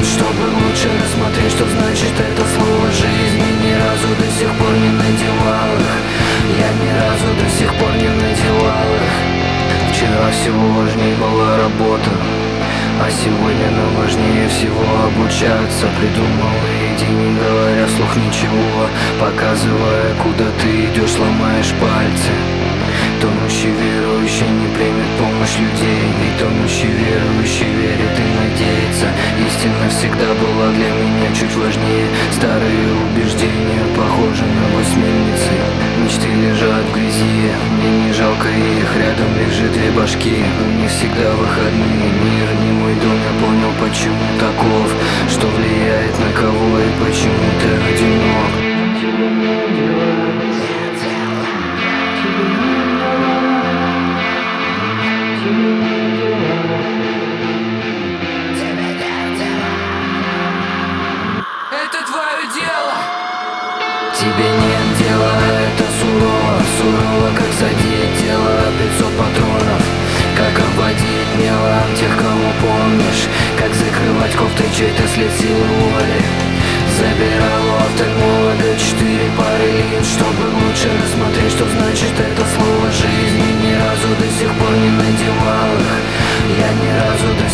лет, чтобы лучше рассмотреть, что значит это слово жизнь. И ни разу до сих пор не надевал их. Я ни разу до сих пор не надевал их. Вчера всего важнее была работа, а сегодня нам важнее всего обучаться. Придумал идеи, не говоря вслух ничего, показывая, куда ты идешь, ломаешь пальцы. Тонущий верующий не примет помощь людей, и тонущий верующий верит и надеется. Истина всегда была для меня чуть важнее. Старые убеждения похожи на гвоздь мельницы. Мечты лежат в грязи, мне не жалко их. Рядом лежит две башки, у них всегда выходные. Мир не мой дом, я понял, почему таков, что влияет на кого и почему ты одинок. Это твое дело. Тебе нет дела, это сурово, сурово, как задеть тело 500 патронов. Как обводить мелом тех, кого помнишь. Как закрывать кофтой чей-то след силы воли. Забирал у офтальмолога 4 пары линз, чтобы лучше рассмотреть, что значит это слово жизнь. И ни разу до сих пор не надевал их. Я ни разу до